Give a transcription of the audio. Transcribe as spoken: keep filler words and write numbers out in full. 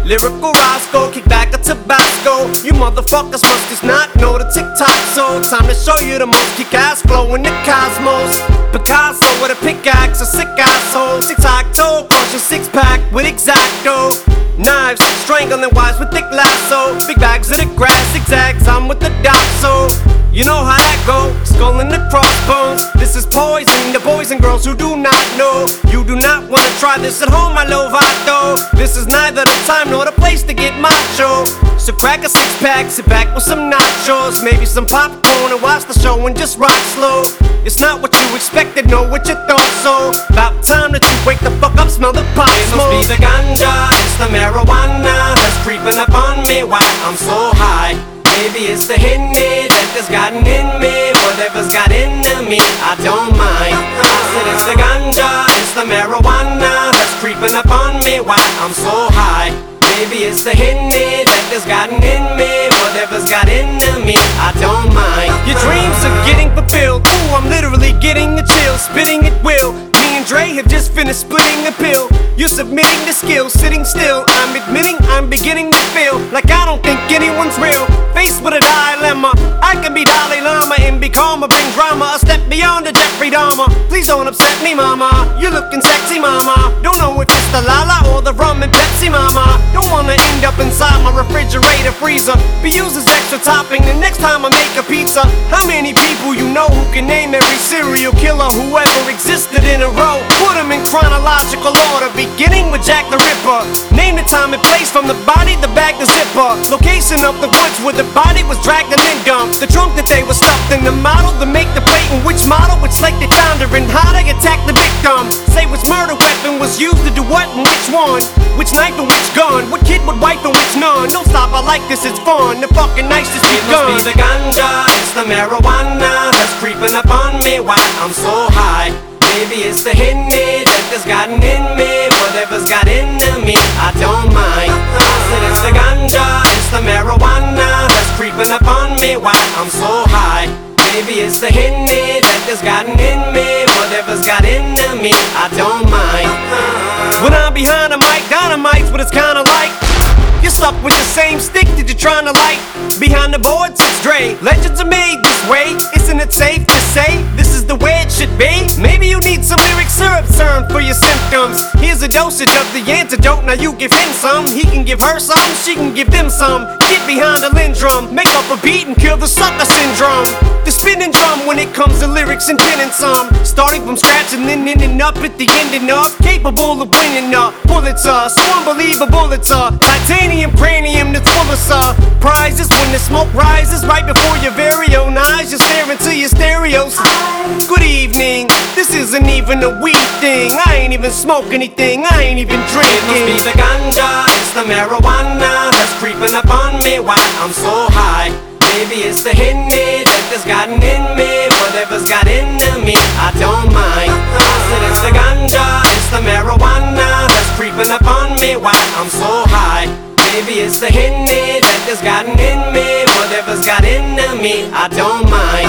Lyrical Roscoe, kick back a Tabasco. You motherfuckers must just not know the TikTok. So time to show you the most kick-ass flow in the cosmos. Picasso with a pickaxe, a sick asshole. Tic-tac-toe, crush a six-pack with X-Acto. Knives, strangling wires with thick lasso. Big bags of the grass, zigzags, I'm with the dot. So you know how that go, skull and the crossbones. This is poison to boys and girls who do not know. You do not wanna try this at home, my Lovato. This is neither the time nor the place to get macho. So crack a six pack, sit back with some nachos, maybe some popcorn, and watch the show and just rock slow. It's not what you expected, know what you thought. So about time that you wake the fuck up, smell the pot smoke. It must be the ganja, it's the marijuana that's creeping up on me while I'm so high. Maybe it's the Henny that has gotten in me. Whatever's got into me, I don't mind. I said it's the ganja, it's the marijuana that's creeping up on me while I'm so high. Maybe it's the Henny that has gotten in me. Whatever's got into me, I don't mind. Your dreams are getting fulfilled. Ooh, I'm literally getting the chill, spitting at will. Me and Dre have just finished splitting a pill. You're submitting the skill, sitting still. I'm admitting I'm beginning to feel like I don't think anyone's real. Faced with a dilemma, I can be Dalai Lama and be calmer, bring drama a step beyond the Jeffrey Dahmer. Please don't upset me, mama. You're looking sexy, mama. Don't know if it's the Lala or the rum and Pepsi, mama. Don't wanna end up inside my refrigerator freezer. Be used as extra topping the next time I make a pizza. How many people you know who can name every serial killer who ever existed in a row? Put them in chronological order, beginning with Jack the Ripper. Name the time and place, from the body, the bag, the zipper. Location of the woods where the body was dragged and then dumped. The trunk that they were stuffed in, the model to make the plate, and which model, which slate they found her, and how they attacked the victim. Say which murder weapon was used to do what and which one, which knife and which gun, what kid would wipe and which none. Don't stop, I like this, it's fun. The fucking nice just begun. It must be the ganja, it's the marijuana that's creeping up on me while I'm so high. Maybe it's the Henny that has gotten in me. Whatever's got into me, I don't mind. I said it's the ganja, it's the marijuana that's creeping up on me while I'm so high. Maybe it's the Henny that has gotten in me. Whatever's got into me, I don't mind. When I'm behind a mic, dynamite's what it's kinda like. You're stuck with the same stick that you're trying to light. Behind the board sits Dre. Legends are made this way. Isn't it safe to say this is the way it should be? Maybe you need some lyric syrup serum for your symptoms. Here's a dosage of the antidote. Now you give him some, he can give her some, she can give them some. Get behind the lindrum, make up a beat and kill the sucker syndrome. The spinning drum when it comes to lyrics and penning some. Starting from scratch and then ending up at the ending up. Capable of winning a Pulitzer. So unbelievable it's a titanium cranium that's full of surprises. When the smoke rises right before your very own eyes, you're staring to your stereos. Good evening, this isn't even a weed thing. I ain't even smoke anything, I ain't even drinking. It must be the ganja, it's the marijuana that's creeping up on me while I'm so high. Maybe it's the Henny that has gotten in me. Whatever's got into me, I don't mind. I said it's the ganja, it's the marijuana that's creeping up on me while I'm so high. Maybe it's the Henny that has gotten in me. Whatever's got into me, I don't mind.